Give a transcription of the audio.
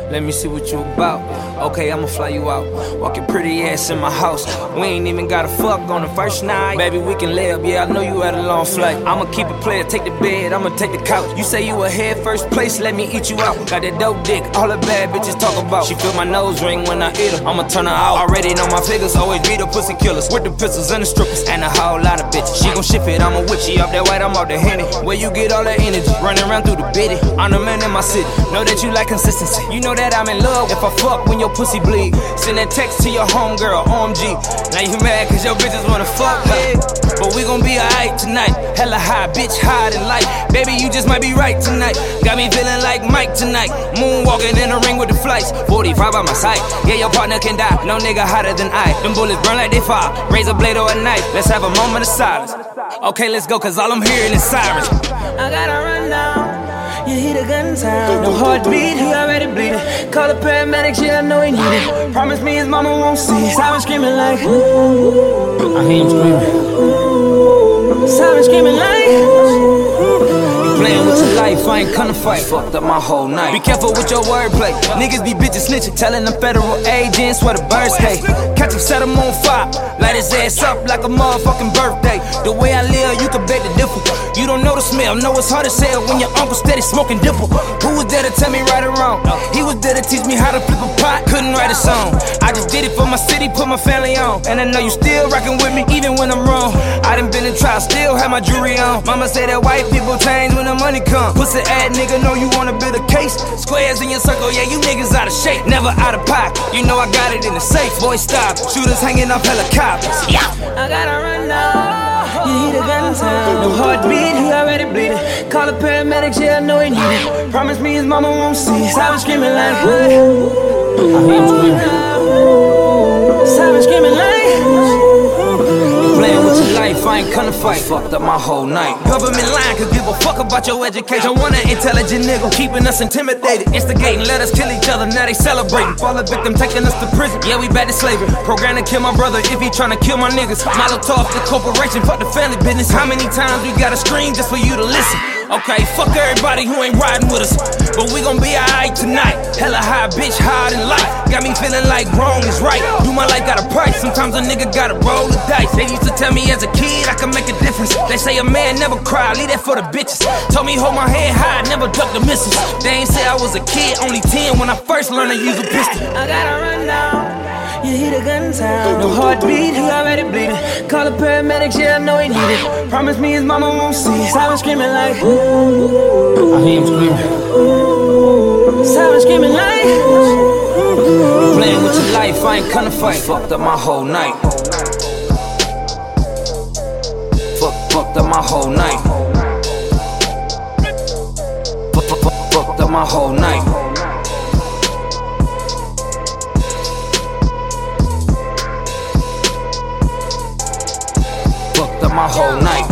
Let me see what you about. Okay, I'ma fly you out. Walk your pretty ass in my house. We ain't even gotta fuck on the first night. Baby, we can lay up, yeah, I know you had a long flight. I'ma keep it player, take the bed, I'ma take the couch. You say you ahead first place, let me eat you out. Got that dope dick, all the bad bitches talk about. She feel my nose ring when I eat her, I'ma turn her out. Already know my figures, always be the pussy killers. With the pistols and the strippers, and a whole lot of bitches. She gon' ship it, I'm a witch, she up that white, I'm off the Henny. Where you get all that energy, running around through the bitty. I'm the man in my city, know that you like consistency. You know that I'm in love if I fuck when your pussy bleed. Send that text to your homegirl, OMG. Now you mad cause your bitches wanna fuck me. But we gon' be alright tonight. Hella high, bitch, higher than life. Baby, you just might be right tonight. Got me feeling like Mike tonight. Moonwalking in the ring with the flights. 45 by my side. Yeah, your partner can die. No nigga hotter than I. Them bullets burn like they fire. Razor blade or a knife. Let's have a moment of silence. Okay, let's go, cause all I'm hearing is sirens. I gotta run now. You hear the gun sound. No heartbeat, he already bleeding. Call the paramedics, yeah, I know he need it. Promise me his mama won't see it. Siren screaming like ooh. I hear him screaming. Siren screaming like playing with your life, I ain't come to fight. Fucked up my whole night. Be careful with your wordplay. Niggas be bitches snitching, telling them federal agents where the birds stay. Catch him, set him on fire. Light his ass up like a motherfucking birthday. The way I live, you can bet the difference. You don't know the smell, know it's hard to sell when your uncle steady smoking dipple. Who was there to tell me right or wrong? He was there to teach me how to flip a pot, couldn't write a song. I just did it for my city, put my family on. And I know you still rockin' with me even when I'm wrong. I done been in trial, still have my jewelry on. Mama say that white people change when the money come. Pussy ass nigga, know you wanna build a case. Squares in your circle, yeah, you niggas out of shape. Never out of pocket, you know I got it in the safe. Boy, stop, shooters hanging off helicopters. Yeah. I gotta run now. You hear the gun sound. No heartbeat, he already bleeding. Call the paramedics, yeah, I know he need it. Promise me his mama won't see it. Siren screaming like ooh. I hear him screaming. Siren screaming like playing with your life, I ain't come to fight. Fucked up my whole night. Government line could give a fuck about your education. Want an intelligent nigga, keeping us intimidated. Instigating, let us kill each other, now they celebrating. Fall a victim, taking us to prison. Yeah, we back to slavery. Programmed to kill my brother if he tryna kill my niggas. Molotov, the corporation, fuck the family business. How many times we gotta scream just for you to listen? Okay, fuck everybody who ain't riding with us, but we gon' be alright tonight. Hella high, bitch, higher than life. Got me feeling like wrong is right. Do my life got a price, sometimes a nigga gotta roll the dice. They used to tell me as a kid I can make a difference. They say a man never cry, leave that for the bitches. Told me hold my head high, never duck the misses. They ain't say I was a kid, only 10 when I first learned to use a pistol. I gotta run now. You hear the gun sound. No heartbeat, he already bleeding. Call the paramedics, yeah, I know he need it. Promise me his mama won't see it. Siren screaming like ooh. I hear him screaming. Siren screaming like playing with your life, I ain't come to fight. Fucked up my whole night. Fucked up my whole night. Fucked up my whole night. Fucked up my whole night.